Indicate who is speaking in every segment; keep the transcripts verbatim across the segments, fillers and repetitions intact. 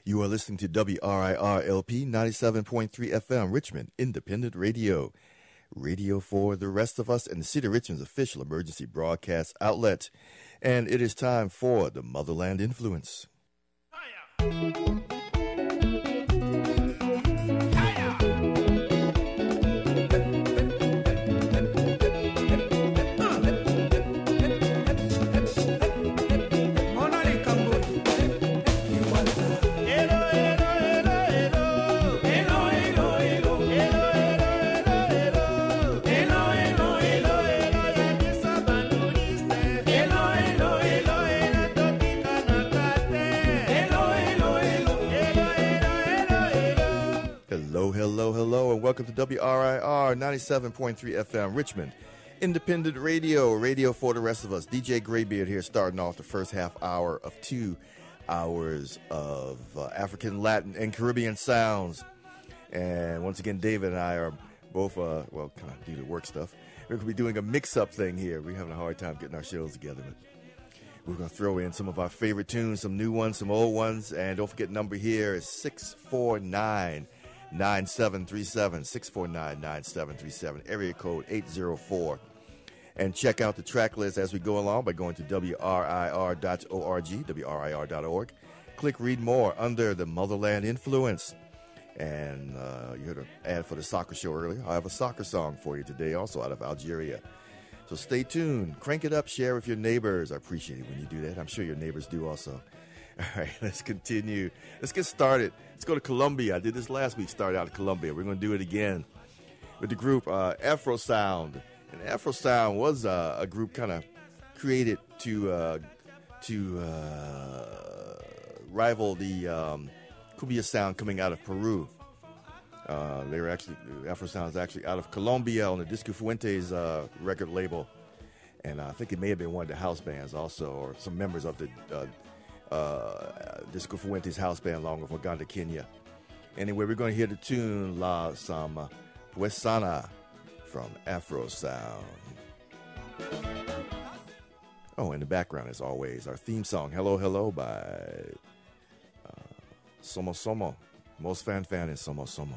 Speaker 1: You are listening to W R I R L P ninety-seven point three F M, Richmond Independent Radio. Radio for the rest of us and the City of Richmond's official emergency broadcast outlet. And it is time for the Motherland Influence. Hello, hello, hello, and welcome to W R I R ninety-seven point three F M, Richmond Independent Radio, radio for the rest of us. D J Graybeard here, starting off the first half hour of two hours of uh, African, Latin, and Caribbean sounds. And once again, David and I are both, uh, well, kind of due to work stuff, we're going to be doing a mix-up thing here. We're having a hard time getting our shows together, but we're going to throw in some of our favorite tunes, some new ones, some old ones, and don't forget, number here is six four nine, nine seven three seven, six four nine, nine seven three seven, area code eight zero four. And check out the track list as we go along by going to W R I R dot org, W R I R dot org. Click Read More under the Motherland Influence. And uh, you heard an ad for the soccer show earlier. I have a soccer song for you today, also out of Algeria. So stay tuned. Crank it up. Share with your neighbors. I appreciate it when you do that. I'm sure your neighbors do also. All right, let's continue. Let's get started. Let's go to Colombia. I did this last week, started out of Colombia. We're going to do it again with the group uh, Afro Sound. And Afro Sound was uh, a group kind of created to uh, to uh, rival the um, cumbia sound coming out of Peru. Uh, they were actually, Afro Sound is actually out of Colombia on the Disco Fuentes uh, record label. And uh, I think it may have been one of the house bands also, or some members of the uh, Uh, Disco Fuentes house band along with Uganda, Kenya. Anyway, we're going to hear the tune La Sama Puesana from Afro Sound. Oh, in the background, as always, our theme song, Hello, Hello, by uh, Somo Somo. Most fan fan is Somo Somo.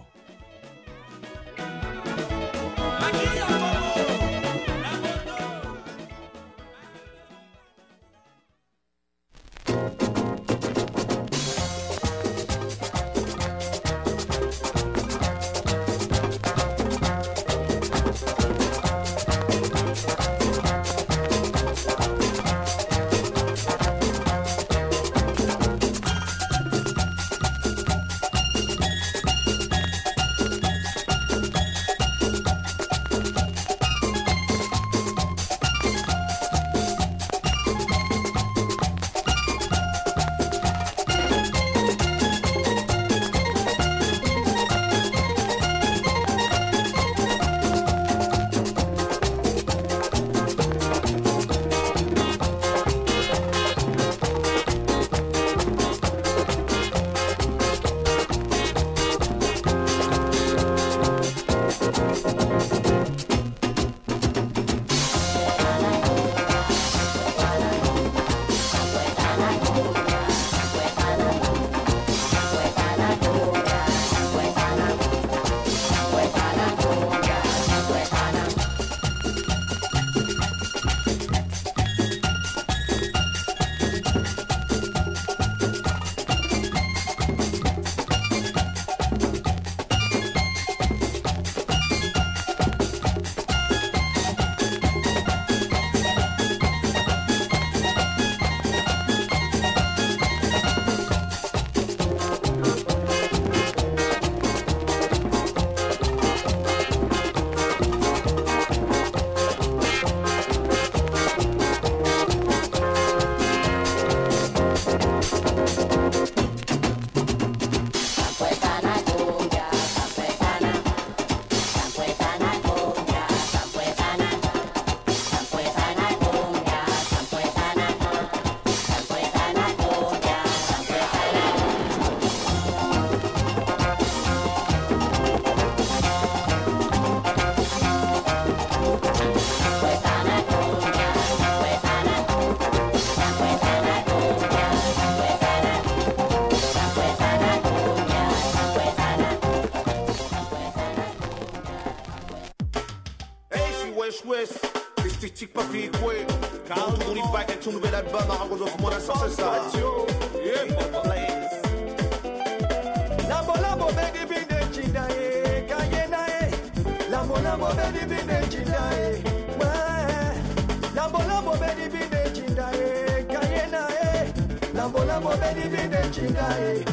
Speaker 2: chic pas flic, ouais. Car on tourne back avec son nouvel album, Arango of Mona Sensation. Yeah, please. Lambo lambo baby binde chinda e kayena e. Lambo lambo baby binde chinda e. Lambo lambo baby binde chinda e kayena e. Lambo lambo baby binde chinda e.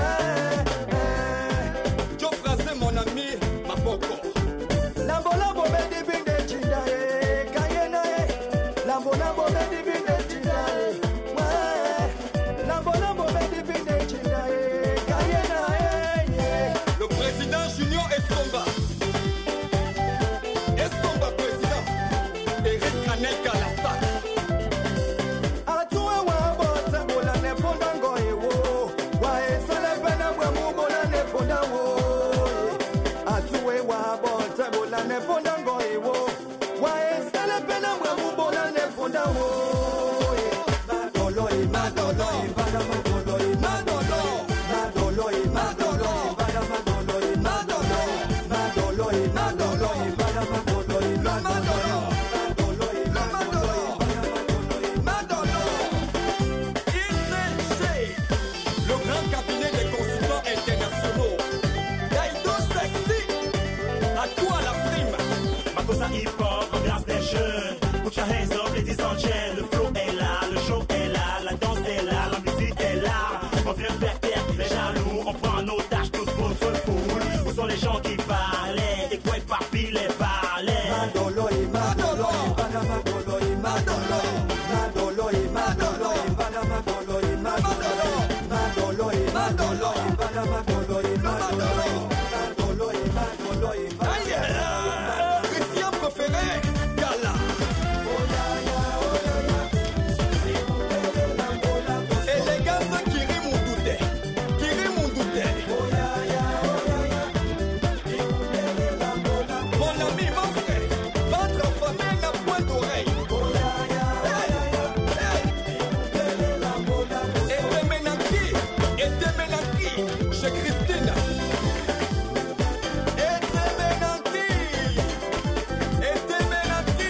Speaker 2: Joe Français mon ami, ma boko. Lambo lambo baby binde chinda e kayena e. Lambo lambo baby binde chinda e. Lambo lambo baby binde chinda e kayena e. Le président Junior Estomba. Estomba président. Eric Kaneka la stack. Atuwe wa bota bola ne pondango ewo. Wa esale pena mwe mubola ne pondango. Atuwe wa bota bola ne pondango ewo. Wa esale pena mwe mubola ne pondango. Madolo e madolo e bada madolo e madolo. Madolo e madolo e bada madolo e madolo. Madolo e madolo e bada madolo e madolo. Madolo e madolo e bada madolo e madolo. I C G, le grand cabinet des consultants internationaux. Daido Sexy, à toi la prime.
Speaker 3: Makosa hip hop, ambiance des jeunes. Put your hands up, ladies and gents. Le flow est là, le show est là, la danse est là, la musique est là. On vient faire taire les jaloux, on prend en otage tous votre foule. Où sont les gens qui parlaient et quoi éparpillent les balais?
Speaker 2: Madolo e madolo e bada madolo e madolo. Madolo e madolo e bada madolo e madolo. Madolo e madolo e bada madolo e madolo. Madolo e madolo e bada madolo. Christian préféré, Gala. Élégance qui rit mon douté, qui rit mon douté. Mon ami, mon frère, votre famille n'a point d'oreille. Et t'es Menaki, et t'es Menaki, chez Christine. Et t'es Menaki, et t'es Menaki.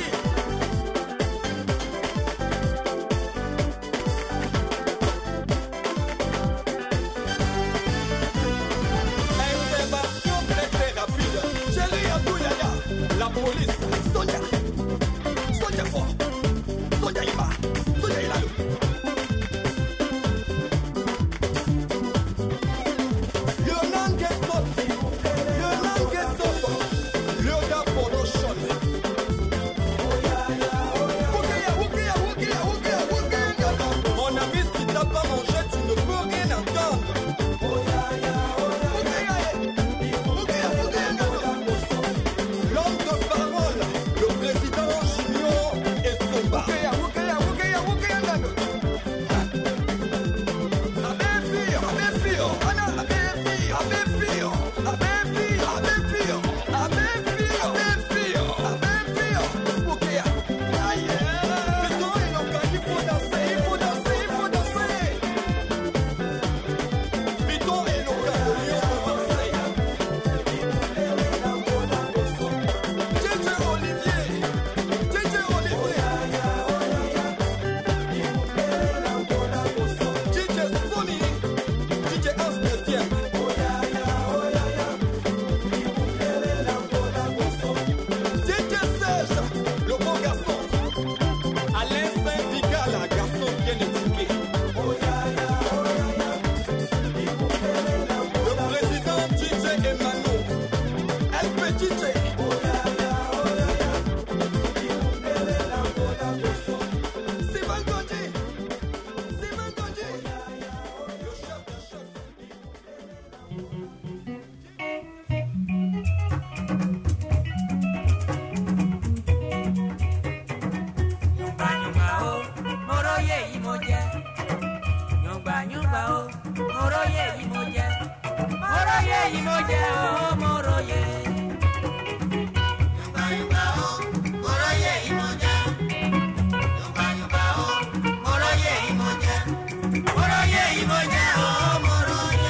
Speaker 2: Intervention très très rapide. Chérie Abdouyaya, la police, Sonia, Sonia fort, Sonia Ima, Sonia Ilalo. Lionel Gestotti, Lionel Gestotti, Lionel Production. Woukia, woukia, woukia, woukia, woukia. Mon ami, si t'as pas mangé, tu ne peux rien entendre. L'homme de parole, le président Junior Estomba. Abefio, Abefio, Ana, Abefio, Abefio, Abefio, Abefio, Abefio, Abefio, Abefio. Woukia. Aïe, putain, il en gagne, il faut danser, il faut danser, il faut danser. Putain, il en gagne, il faut danser. J J Olivier, J J Olivier, J J Sony, J J Aspertien, J J Serge, le beau garçon, Alain Saint-Vigal, un garçon bien éduqué, le président J J Emmanuel, L P J J. Sylvain Godji, Sylvain Godji, le chef de chef.
Speaker 4: Nyumba nyumba o, moro ye imoje. Nyumba nyumba o, moro ye imoje. Moro ye imoje o, moro ye. Nyumba nyumba o, moro ye imoje. Nyumba nyumba o, moro ye imoje. Moro ye imoje o, moro ye.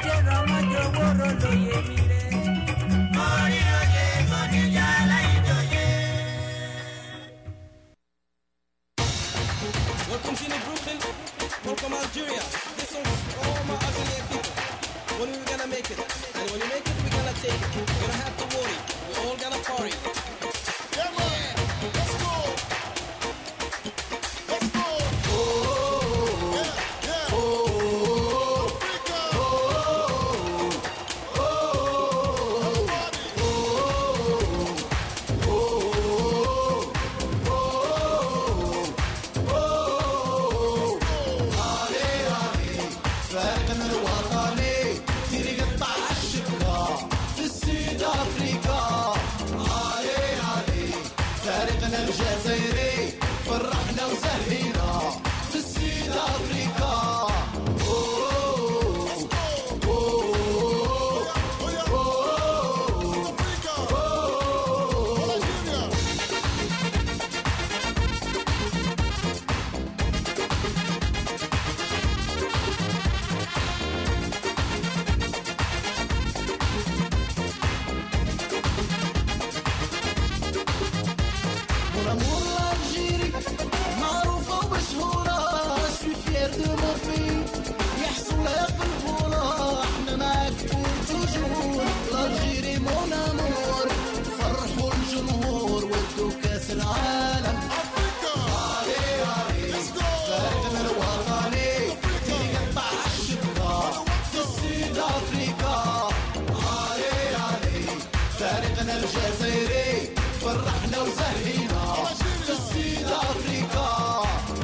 Speaker 5: Welcome to Brooklyn, welcome Algeria. This song is for all my Algerian people. When we gonna make it? And when we make it, we're gonna take it. We're gonna have to worry. We're all gonna party. Yeah, man. Let's go. Let's go. Oh, yeah, yeah. Oh, Africa. Oh, oh, oh, oh, oh, oh, oh. علي علي فارقنا الوطني تيري قطع الشبكة في السيد أفريقيا. علي علي فارقنا الجزائري فرحنا وزهينا في السيد أفريقيا. Mon amour l'Algérie معروفة ومشهورة. Je suis fier de mon pays يحصلها في البطولة. احنا معاك pour toujours. l'Algérie mon amour فرحوا الجمهور ودوا كاس العالم. علي علي فارقنا الوطني يقطع الشبكة في السيد أفريقيا. علي علي فارقنا الجزائري فرحنا وزهينا في السيد أفريقيا.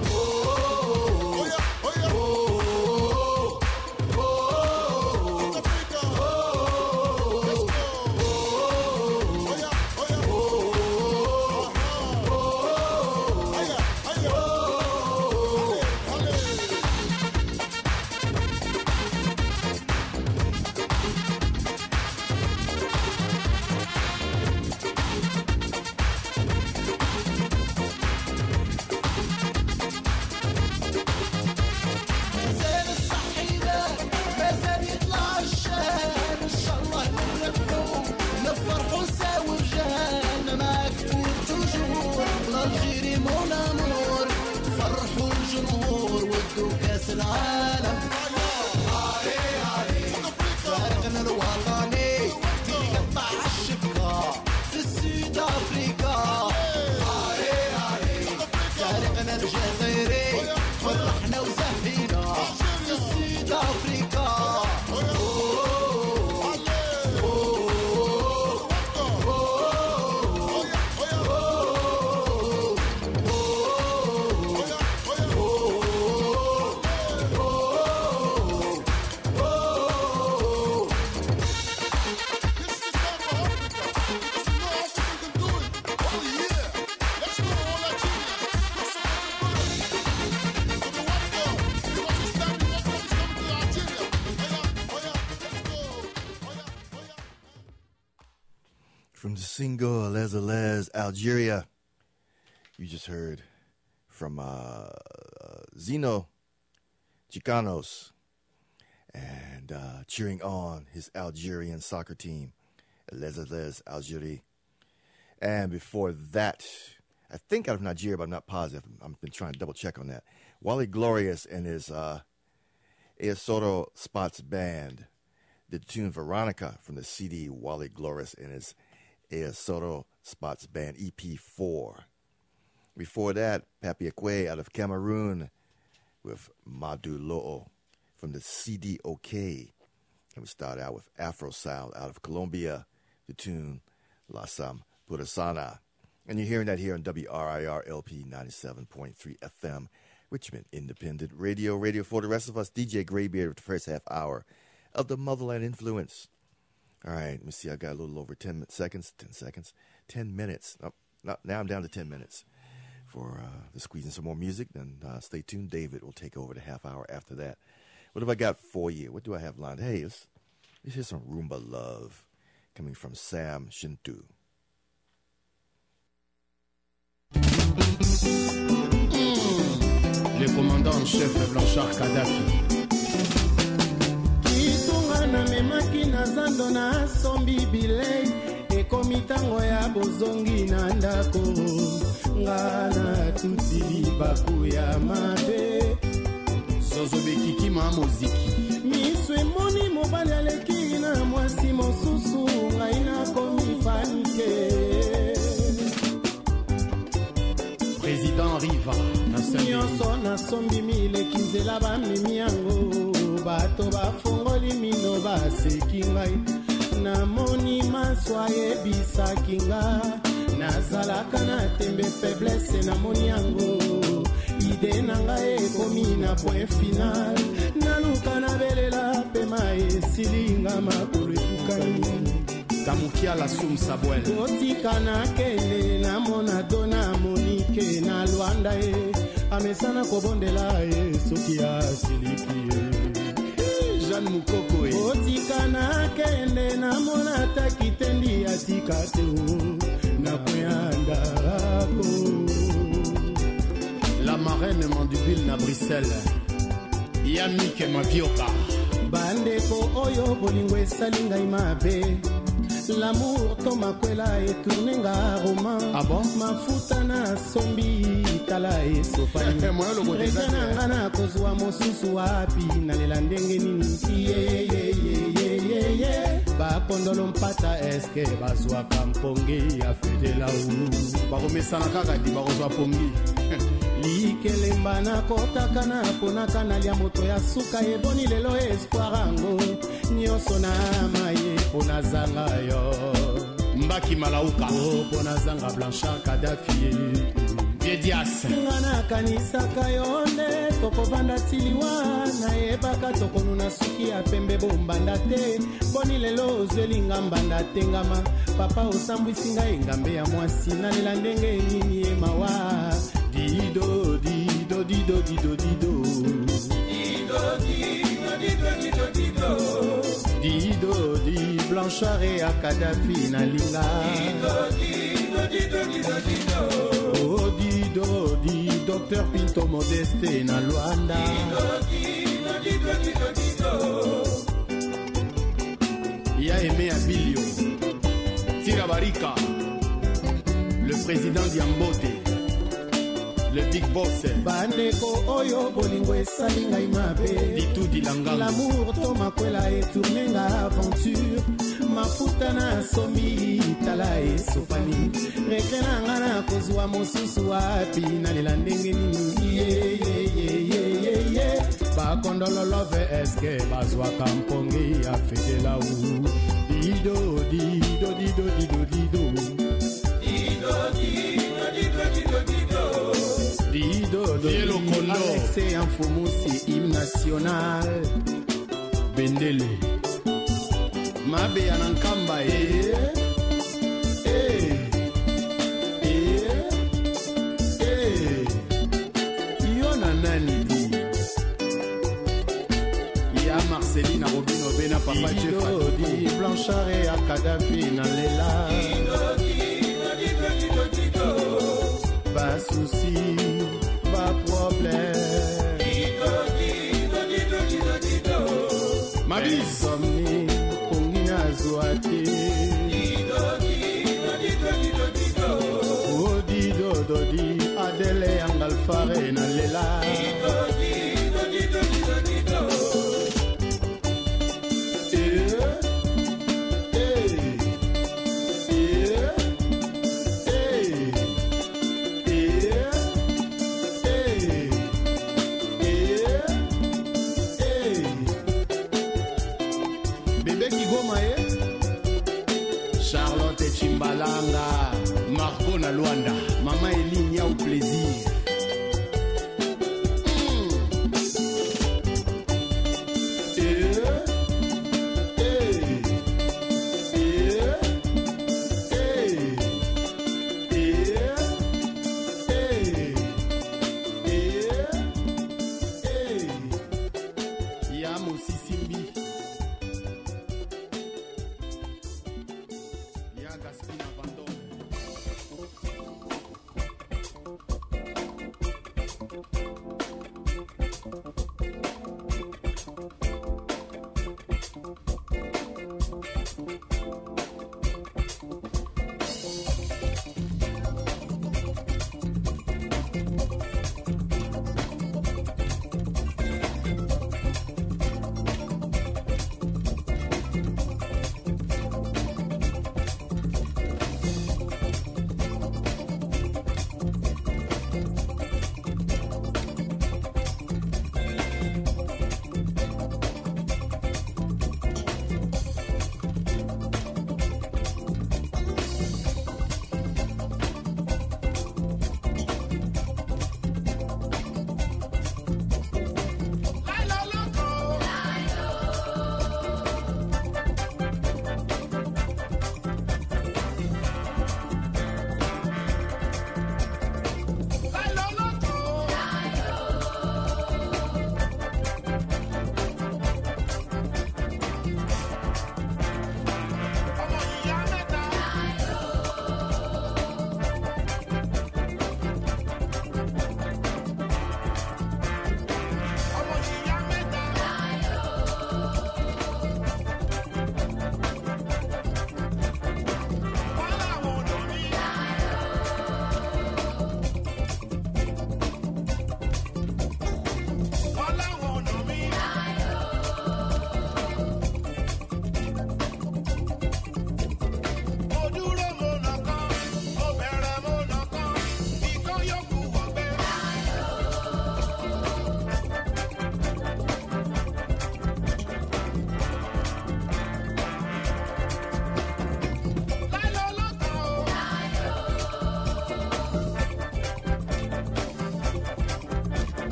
Speaker 5: زين الصحيدة مازال يطلع الشهر. إن شاء الله نربحو نفرحو نساوي رجال. معاك pour toujours. l'Algérie mon amour فرحوا الجمهور ودوا كاس العالم. علي علي فارقنا الوطني يقطع الشبكة في السيد أفريقيا. علي علي فارقنا الجزائري فرحنا وزهينا في السيد أفريقيا.
Speaker 1: From the single Les Les Algeria, you just heard from uh, uh, Zeno Chicanos and uh, cheering on his Algerian soccer team, Les Les Algeria. And before that, I think out of Nigeria, but I'm not positive. I've been trying to double check on that. Wally Glorious and his uh, Esoto Spots Band did the tune Veronica from the C D Wally Glorious and his Esoto Spots Band E P four. Before that, Papi Akwe out of Cameroon with Madu Lo'o from the C D OK. And we start out with Afro Sound out of Colombia, the tune La Sam Purasana. And you're hearing that here on W R I R L P ninety-seven point three F M, Richmond Independent Radio. Radio for the rest of us, D J Graybeard with the first half hour of the Motherland Influence. All right, let me see. I got a little over ten seconds, ten seconds, ten minutes. Oh, no, now I'm down to ten minutes for uh, to squeeze in some more music. Then uh, stay tuned. David will take over the half hour after that. What have I got for you? What do I have lined? Hey, let's, let's hear some Rumba Love coming from Sam Shintu.
Speaker 6: Le commandant en chef Blanchard Kadhafi. sikondo na sombi bilei ekomi tango ya bozongi na ndako nga na tuti libaku ya mabe sozobekiki ma moziki miso emoni mobali aleki na mwasi mosusu ngai nakomi panike.
Speaker 7: Président Riva
Speaker 6: nyonso nasombi mileki nzela bamemi yango bato bafongoli mino baseki ngai namoni maswa yebisaki nga nazalaka na tembe faiblesse namoni yango ide na ngai ekomi na point final naluka nabelela pema esilinga makolo ekukani
Speaker 7: Kamukia la soum sabwel
Speaker 6: otika na kende namona dona monike na Luanda e amesana kobondela e soki asiliki e
Speaker 7: Jeanne Mukoko e
Speaker 6: otika na kende namona takitendi atika te na kuyanda ko
Speaker 7: la marraine Mandibule na Bruxelles Yannick Mavioka
Speaker 6: bandeko oyo bolingo esali ngai mabe. L'amour tomakwela etunenga roman
Speaker 7: ah bon?
Speaker 6: Mafuta na sombi tala esopani Rekananga na kozwa mosusu wapi nalela ndenge nini ye ye ye ye ye ye bakondolo mpata eske bazwaka mponge ya fedela u
Speaker 7: bakomesana kaka di bakozwa pongi
Speaker 6: likelemba nakotaka na ponaka nalia moto ya suka eboni lelo espoir ango nyonso na maye pona zanga yo
Speaker 7: Mbaki Malauka
Speaker 6: oh pona zanga Blanchard Kadhafi
Speaker 7: Diedias
Speaker 6: ngana kanisaka yo nde tokovanda tiliwa nayebaka tokonuna suki ya pembe bombanda te boni lelo ozwelinga mbanda tengama papa osambwisi ngai ngambe ya mwasi nalela ndenge nini ye mawa dido dido dido dido dido dido dido dido dido dido dido di Blanchard et à Kadhafi na linga dido dido dido dido dido oh dido di docteur Pinto Modeste na Luanda dido dido dido dido dido
Speaker 7: ya aimé Abilio Tira Barika le président Diambote le big boss
Speaker 6: bandeko oyo bolingo esali ngai mabe
Speaker 7: ditu dilanga
Speaker 6: l'amour tomakwela etournenga aventure mafuta na sombi tala esopani rekre na nga na kozwa mosusu wapi nalela ndenge nini ye ye ye ye ye ye bakondolo love eske bazwaka mponge ya fedela u dido dido dido dido dido dido dido dido dido dido dido
Speaker 7: Dielo Kondo
Speaker 6: Alexé Infumusi hymne national Bendele Mabe ya Nankamba eh eh eh eh Yona nani di Ya Marcelina Robino Bena Papa Jeff di Blanchard et à Kadhafi na lela pas souci, pas problème.
Speaker 7: Ma bise
Speaker 6: Somni, Pongina Zoate. Oh dido dodi, Adele Angalfare na lela.
Speaker 7: Charlotte Chimbalanga Marco na Luanda Mama Elinia au plaisir mm.
Speaker 6: Eh, eh, eh, eh, eh, eh, eh, eh. Ya Mosisimbi Ya Gaspina Bandon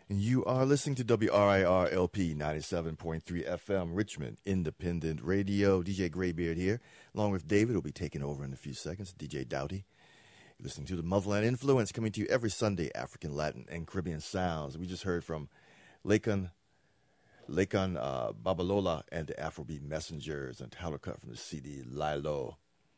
Speaker 1: And you are listening to W R I R L P ninety-seven point three F M, Richmond Independent Radio. D J Graybeard here, along with David, who'll be taking over in a few seconds. D J Doughty. You're listening to the Motherland Influence, coming to you every Sunday, African, Latin, and Caribbean sounds. We just heard from Lakan, Lakan uh, Babalola and the Afrobeat Messengers, and title cut from the C D Lilo.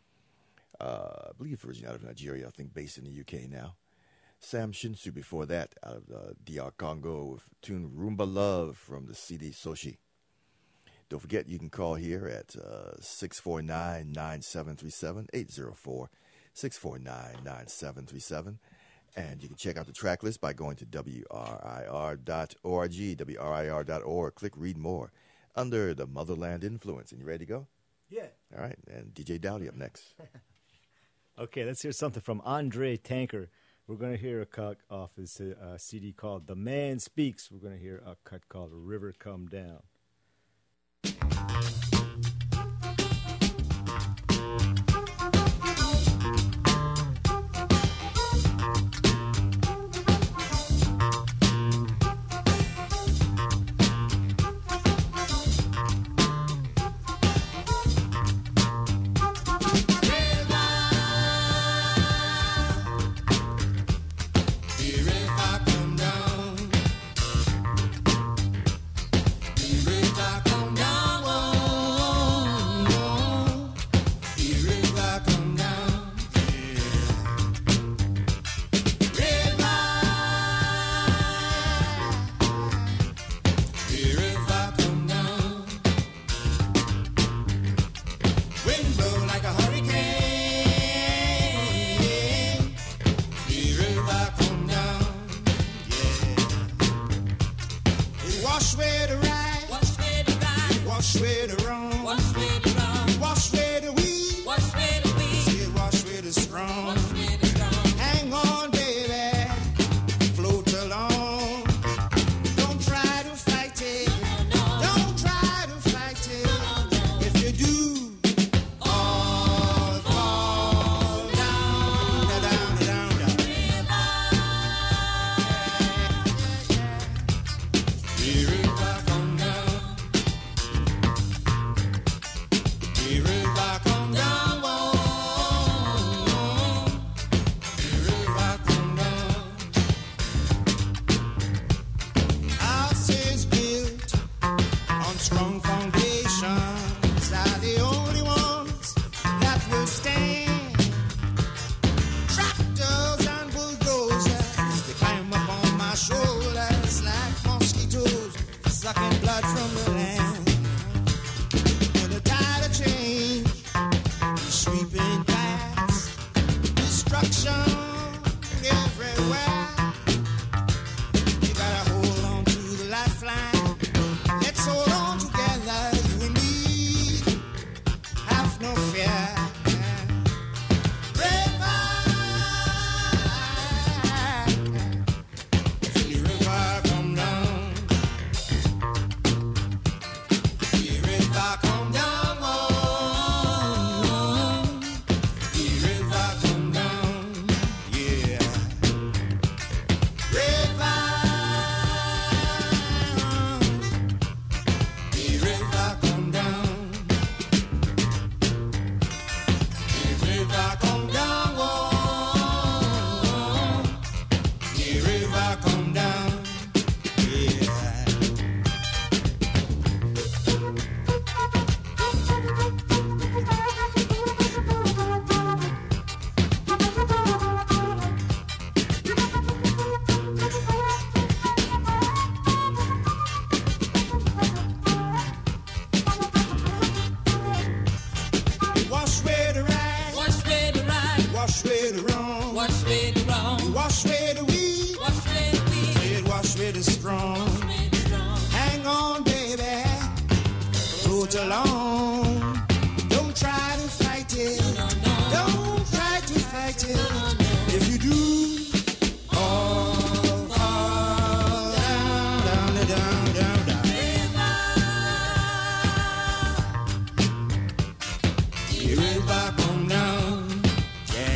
Speaker 1: Uh, I believe originally out of Nigeria, I think based in the U K now. Sam Shinsu before that, out of uh, D R Congo, with tune Rumba Love from the C D Soshi. Don't forget, you can call here at uh, six four nine, nine seven three seven, eight zero four, six four nine, nine seven three seven. And you can check out the track list by going to W R I R dot org, W R I R dot org. Click Read More under the Motherland Influence. And you ready to go?
Speaker 8: Yeah.
Speaker 1: All right, and D J Dowdy up next.
Speaker 8: Okay, let's hear something from Andre Tanker. We're going to hear a cut off his uh, C D called The Man Speaks. We're going to hear a cut called River Come Down.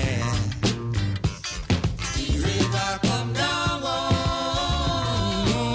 Speaker 9: Come down, oh.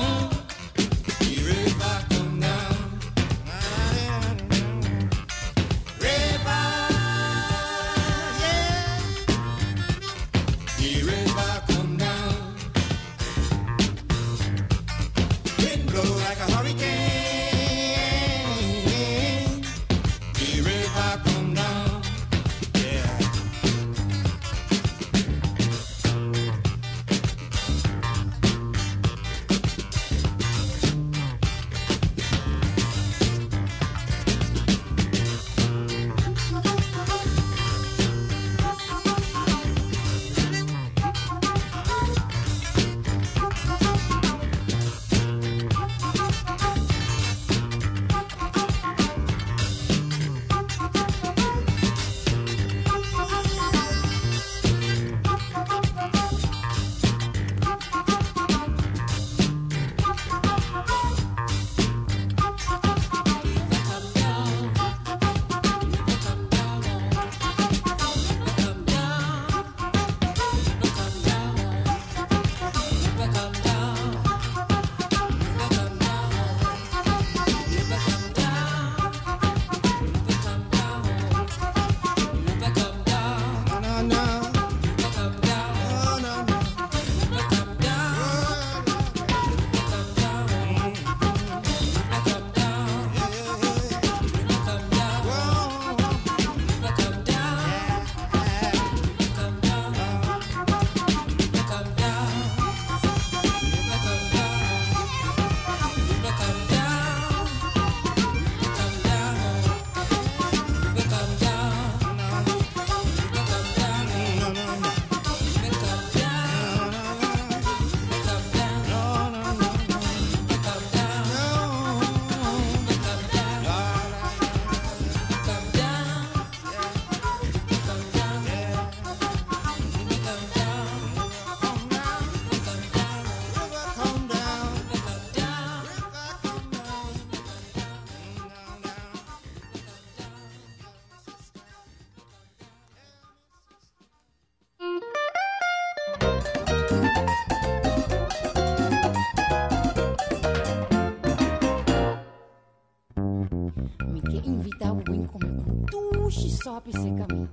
Speaker 9: sobe esse caminho.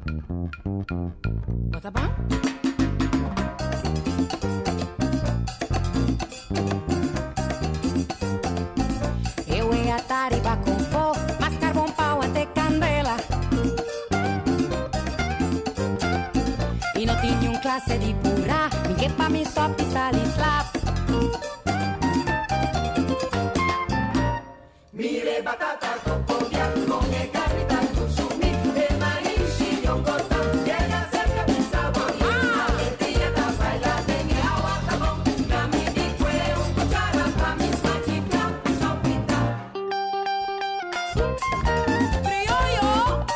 Speaker 9: Bota bom? Eu e a tariba com fogo, mas carvão pau até candela. E não tinha um classe de pura, ninguém pra mim só pita slap.
Speaker 2: Mire batata con povia, con el capitán consumí, el maíz y yo cortón, llega cerca mi sabor, alegría da baila, tenía agua tabón, dame mi fue un cuchara pa' mis machitas, sopita.
Speaker 9: Criollo.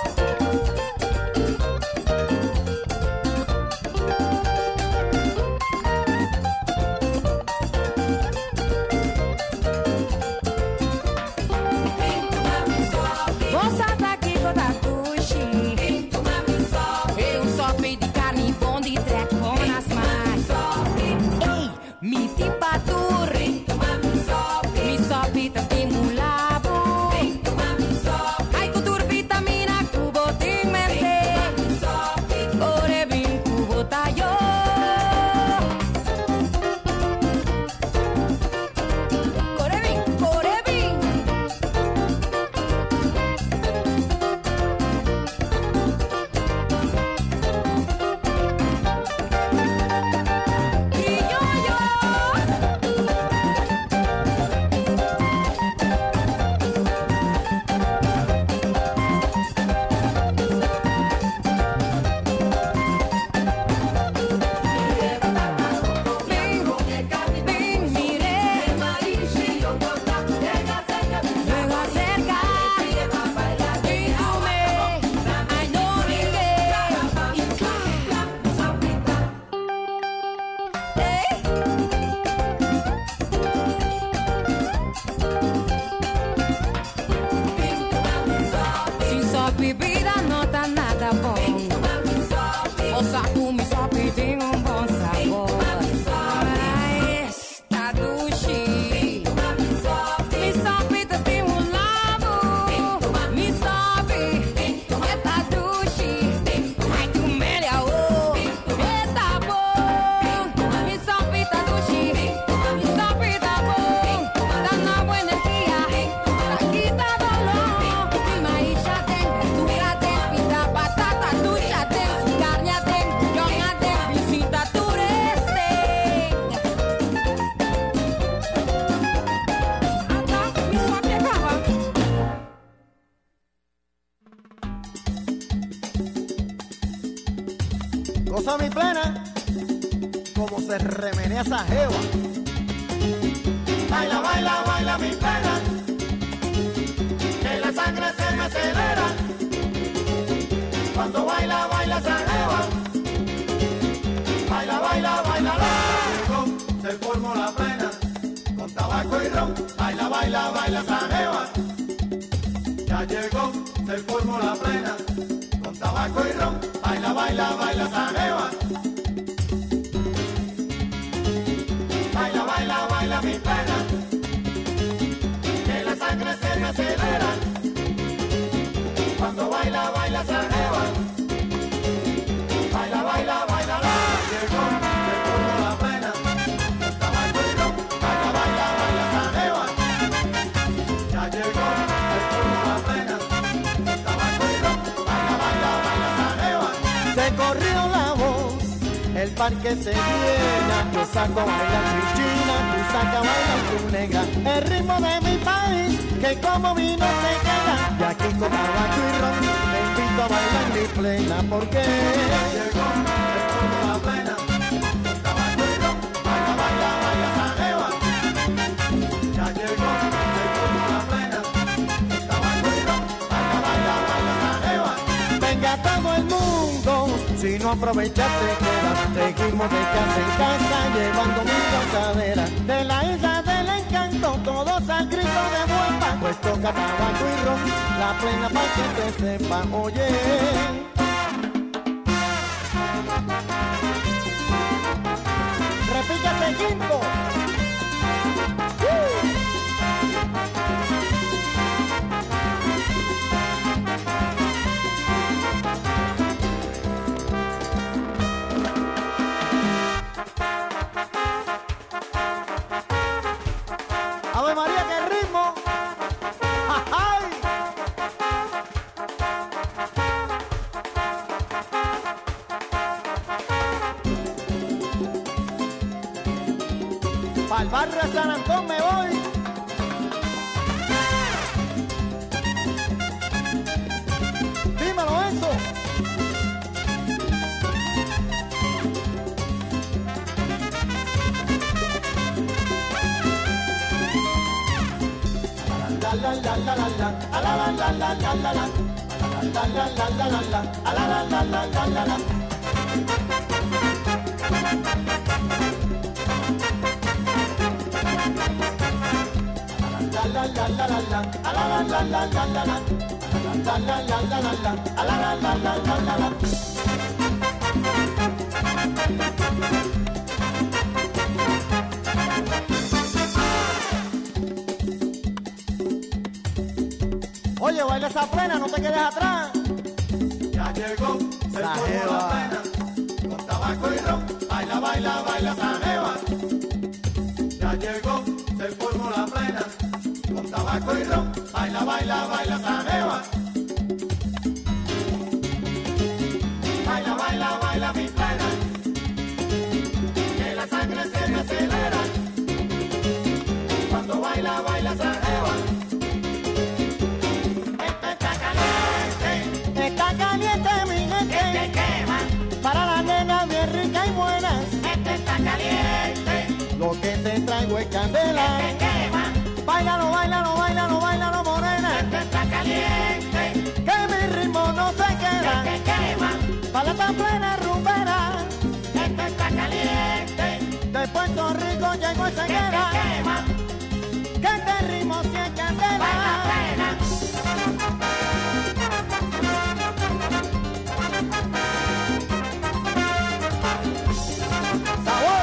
Speaker 2: Goza mi plena, como se remenea esa jeva. Baila, baila, baila mi plena, que la sangre se me acelera. Cuando baila, baila esa jeva. Baila, baila, baila, la. Llegó, se formó la plena, con tabaco y ron. Baila, baila, baila esa jeva. Ya llegó, se formó la plena, con tabaco y ron. Baila, baila, baila esa jeva. Baila, baila, baila mi pena, que la sangre se me acelera. Cuando baila, baila esa jeva. Baila, baila, baila, la. Llegó, se formó la plena, con tabaco y ron. Baila, baila, baila esa jeva. Ya llegó, se formó la plena, con tabaco y ron. Baila, baila, baila esa jeva. Se corrió la voz, el parque se llena. Yo saco a bailar Cristina, tú sacas a bailar tu negra. El ritmo de mi país, que como vino se queda. Y aquí con tabaco y ron, te invito a bailar mi plena. Porque ya llegó, se formó la plena, con tabaco y ron. Baila, baila, baila esa jeva. Ya llegó, se formó la plena, con tabaco y ron. Baila, baila, baila esa jeva. Venga todo el mundo, si no aprovechas te quedas. Seguimos de casa en casa llevando mi gozadera. De la isla del encanto todos al grito de vuelta. Pues toca tabaco y ron, la plena pa' que se sepa. Oye, repícate quinto. Pa'l barrio de San Antón me voy. Dímelo eso. La la la la la la, a la la la la la la la, la la la la la la, a la la la la la la la. La la la la la la, a la la la la la la la, la la la la la la, a la la la la la la la. Oye, baila esa plena, no te quedes atrás.
Speaker 10: Ya llegó, se formó la plena, con tabaco y ron, baila, baila, baila esa jeva. Ya llegó, se formó la plena, con tabaco y ron, baila, baila, baila esa jeva. Baila, baila, baila mi plena, que la sangre se me acelera. Cuando baila, baila esa jeva.
Speaker 2: Está caliente mi gente,
Speaker 10: Este quema,
Speaker 2: para las nenas bien ricas y buenas.
Speaker 10: este está caliente,
Speaker 2: Lo que te traigo es candela.
Speaker 10: este quema,
Speaker 2: Báilalo, báilalo, báilalo, báilalo morena.
Speaker 10: este está caliente,
Speaker 2: Que mi ritmo no se queda.
Speaker 10: este quema,
Speaker 2: Para tan plena rumbera.
Speaker 10: este está caliente,
Speaker 2: De Puerto Rico llegó ese
Speaker 10: este
Speaker 2: queda.
Speaker 10: quema,
Speaker 2: Que este ritmo sí es
Speaker 10: baila
Speaker 2: candela.
Speaker 10: plena.
Speaker 2: Sabor.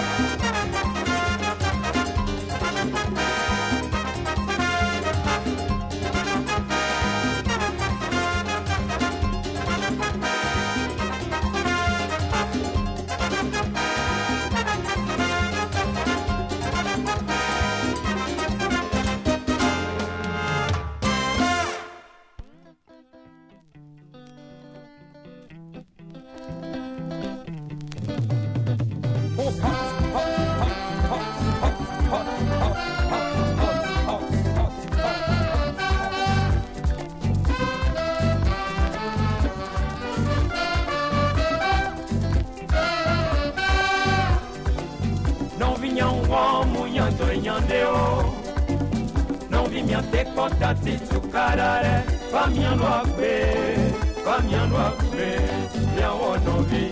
Speaker 11: Não vinha um homem andando em andeu. Não vinha ter contato de cararé. Caminhando a pé, caminhando a pé. Eu não vi.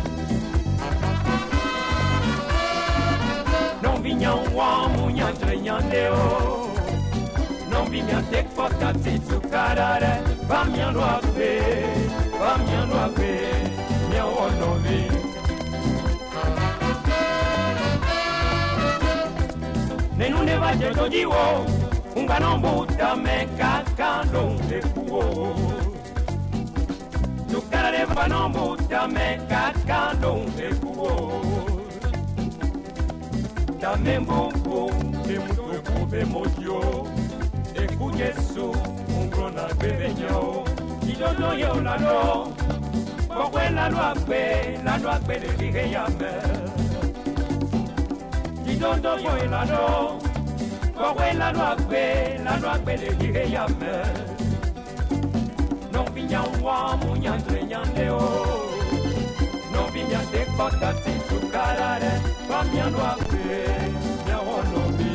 Speaker 11: Não vinha um homem andando em andeu. Não vinha ter contato de cararé. Caminhando a pé, caminhando a pé. Eu não vi. Nenu ne va je dojiwo, unga no buta me kakando de kuo. Tukara de va no buta me kakando de kuo. Dame mbongo, de muto kube mojo. E kujesu, ungro na bebeño. Y yo no yo la no, porque la no akwe, la no akwe de dije yame. Dondo yo la no, kowe la no akwe, la no akwe le dire yame. Non vinya wa munya nyande o, non vinya te patati sukarare, kamya no akwe, ya wono bi.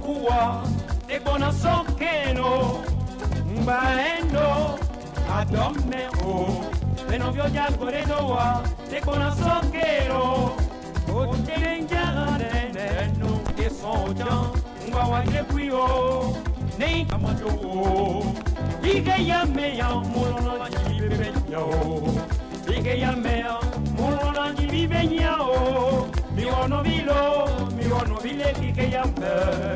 Speaker 11: kuwa te kona sokeno mbaendo adome o Meno vyo jagore doa te kona sokeno o te njare nenu ke sonja mba wa grepio nei kamajo ige ya me ya molono la jibe yo ige ya me ya molono la jibe yo mi wono vilo mi wono vile ige ya me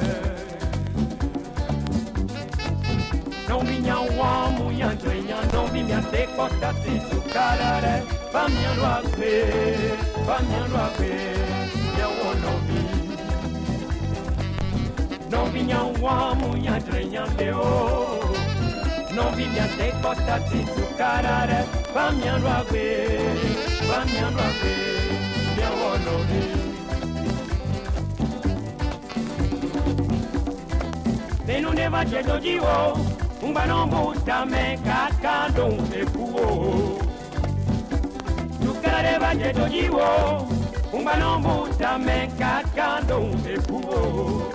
Speaker 11: non mi nyawa mu ya twenya non mi ya te kota te sukarare pa mi lo ape pa mi lo ape ya wono vi non mi nyawa mu ya twenya deo non mi ya te kota te sukarare pa mi lo ape pa mi lo ape ya wono vi de non ne va jedo jiwo Umba no muta me kakando e kuo Tukare baje dojiwo Umba no muta me kakando e kuo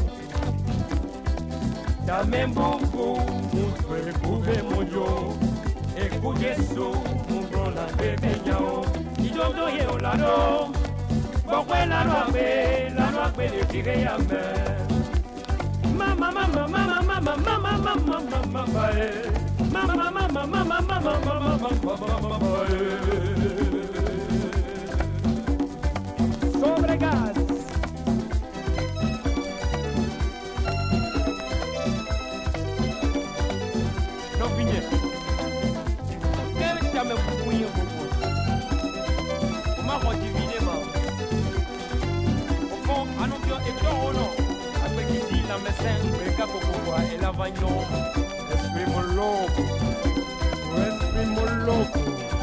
Speaker 11: Dame mbungu mutwe kube mojo E kujesu mbrona bebe nyao Idodo ye olano Bokwe la roabe La roabe le kire ya me Mama mama mama mama mama mama mama mama mama mama mama mama mama Sobregas No vigne Quel jamais vous pouillez vous Ma route divine ma Au fond annoncio et torono La mesen breka pokuwa ela vanyo Esprimo loco Esprimo loco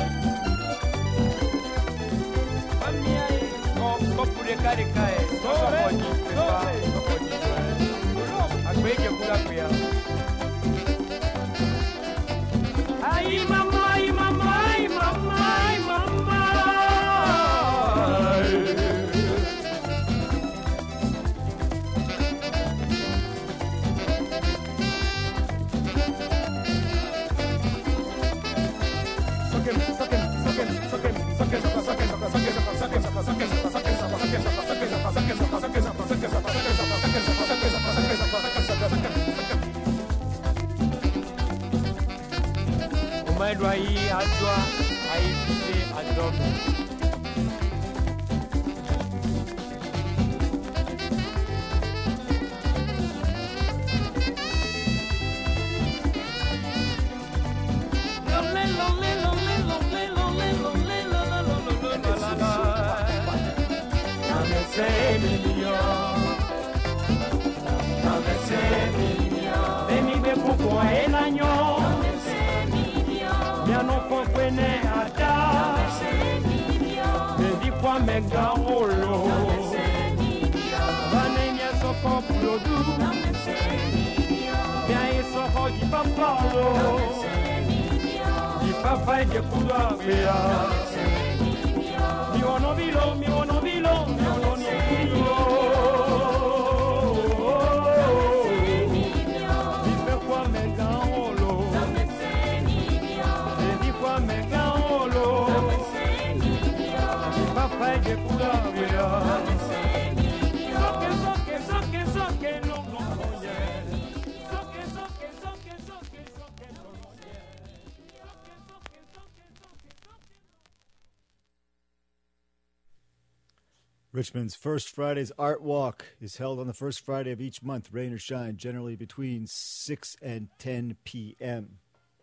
Speaker 11: Famia e Kopu de kare kae Sosa kodi pepa Kodi Akweke kula kuya Ay mama, ay mama, ay mama, ay mama Umaidwa hii adwa haipite adome Megawolo Banenya soko plodu Bien soko di papalo Di papa de kula bea Mi ono vilo mi ono vilo mi ono vilo Di pe kwa megawolo Di kwa megawolo Papa de pura vida. Soque, soque, soque, soque, no, no, no, yeah. Soque, soque, soque, soque, soque, no, no, yeah. Soque, soque, soque, soque, soque.
Speaker 8: Richmond's First Friday's Art Walk is held on the first Friday of each month, rain or shine, generally between six and ten p.m.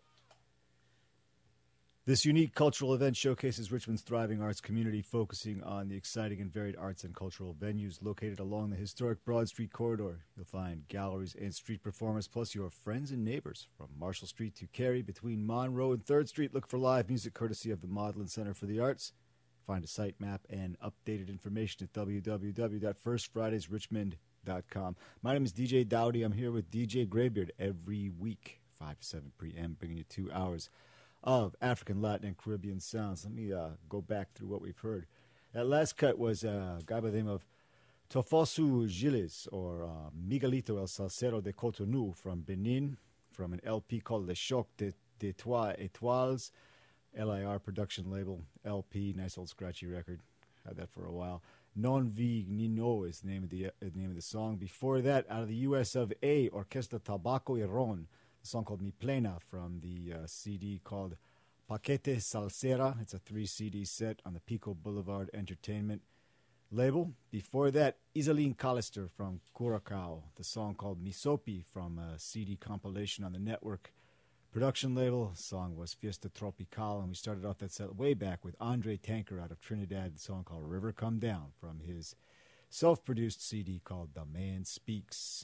Speaker 8: This unique cultural event showcases Richmond's thriving arts community, focusing on the exciting and varied arts and cultural venues located along the historic Broad Street corridor. You'll find galleries and street performers, plus your friends and neighbors from Marshall Street to Carey, between Monroe and third Street. Look for live music courtesy of the Maudlin Center for the Arts. Find a site map and updated information at w w w dot first fridays richmond dot com. My name is D J Dowdy. I'm here with D J Graybeard every week, five to seven p.m., bringing you two hours of African, Latin, and Caribbean sounds. Let me uh, go back through what we've heard. That last cut was a guy by the name of Tofosu Gilles, or uh, Miguelito El Salsero de Cotonou from Benin, from an L P called Le Choc de, de Trois Étoiles, L I R production label, L P, nice old scratchy record. Had that for a while. Non Vi Nino is the name of the, uh, the name of the song. Before that, out of the U S of A, Orquesta Tabaco y Ron, a song called Mi Plena from the uh, C D called Paquete Salsera. It's a three C D set on the Pico Boulevard Entertainment label. Before that, Isaline Callister from Curacao, the song called Misopi from a C D compilation on the Network production label. The song was Fiesta Tropical, and we started off that set way back with Andre Tanker out of Trinidad, the song called River Come Down from his self-produced C D called The Man Speaks.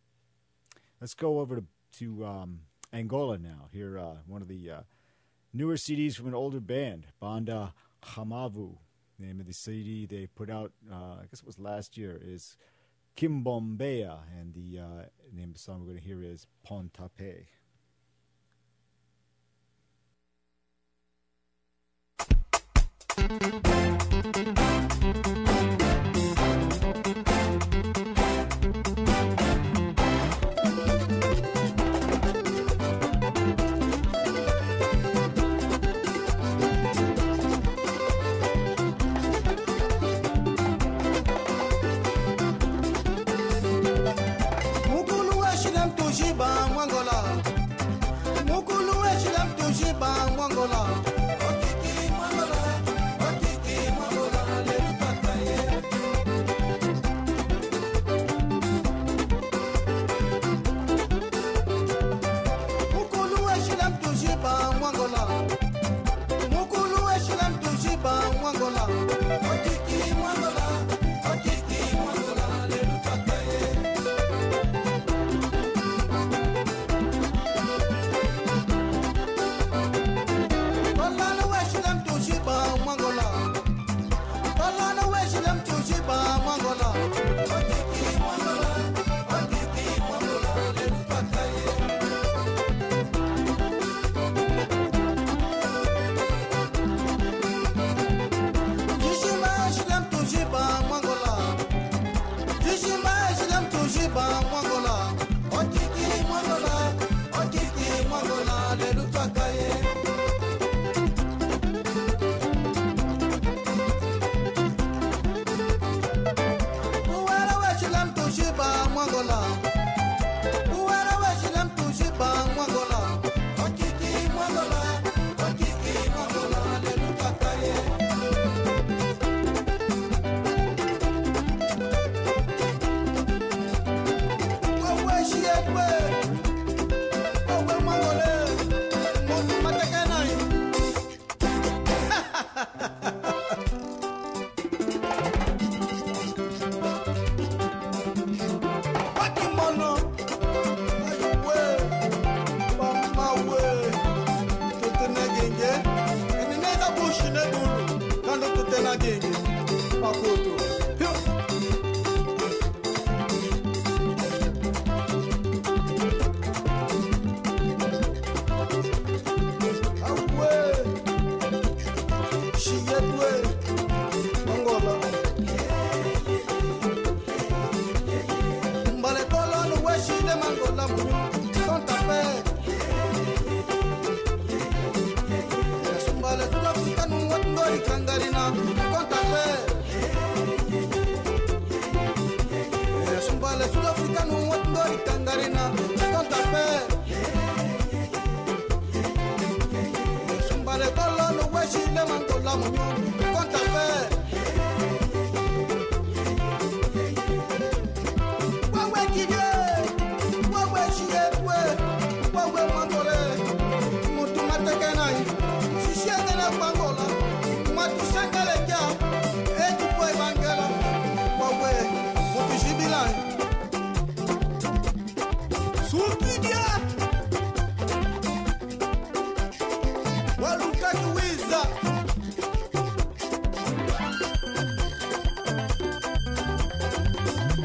Speaker 8: Let's go over to, to um, Angola now. Here, uh, one of the uh, newer C Ds from an older band, Banda Hamavu. The name of the C D they put out, uh, I guess it was last year, is Kimbombea, and the uh, name of the song we're going to hear is Pontape.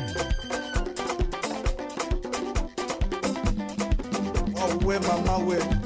Speaker 2: we mama we